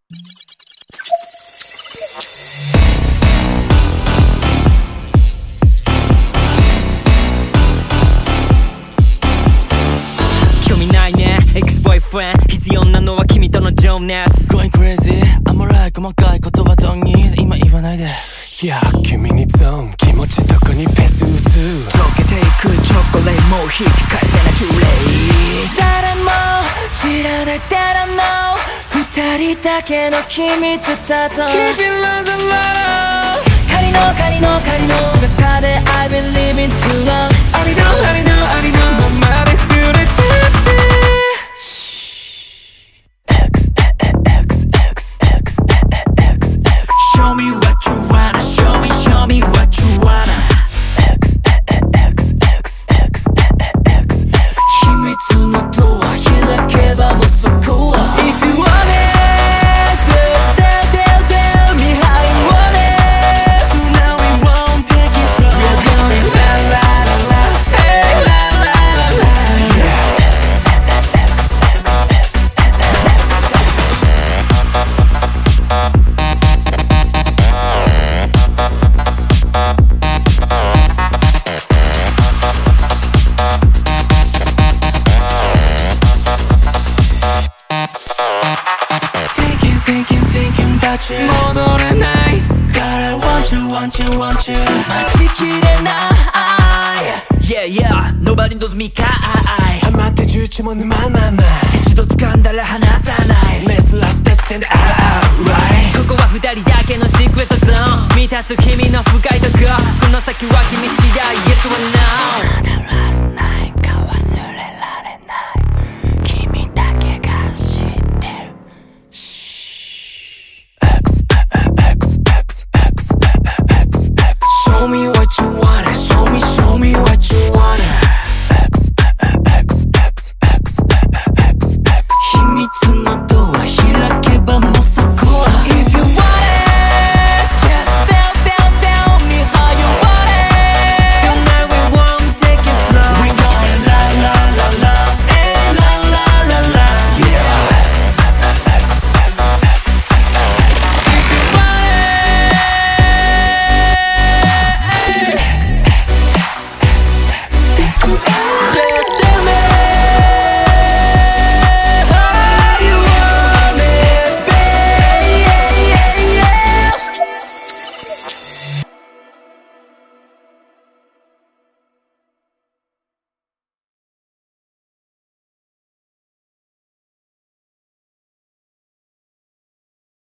興味ないね ex-boyfriend 必要なのは君との情熱 Going crazy I'm alright 細かい言葉 don't need 今言わないでいや君にゾーン気持ちどこにペース打つ溶けていくチョコレートもう引き返せない too late 誰も知らない誰も二人だけの秘密だと Keep it love and love 仮の姿で I believe in too long I know ままで触れてって Show me what you wanna Show me what you wanna 秘密のドア開けばもうそこは If you want it Just tell me how you want it Tonight we won't take it slow We're going la la la la Hey la la la la Thinking about you 戻れない God I want you 待ちきれない Yeah Nobody knows me かいハマって重地も沼一度掴んだら離さない目すらした時点でRight ここは二人だけのシークレットゾーン満たす君の深いとここの先は君次第 Yes or No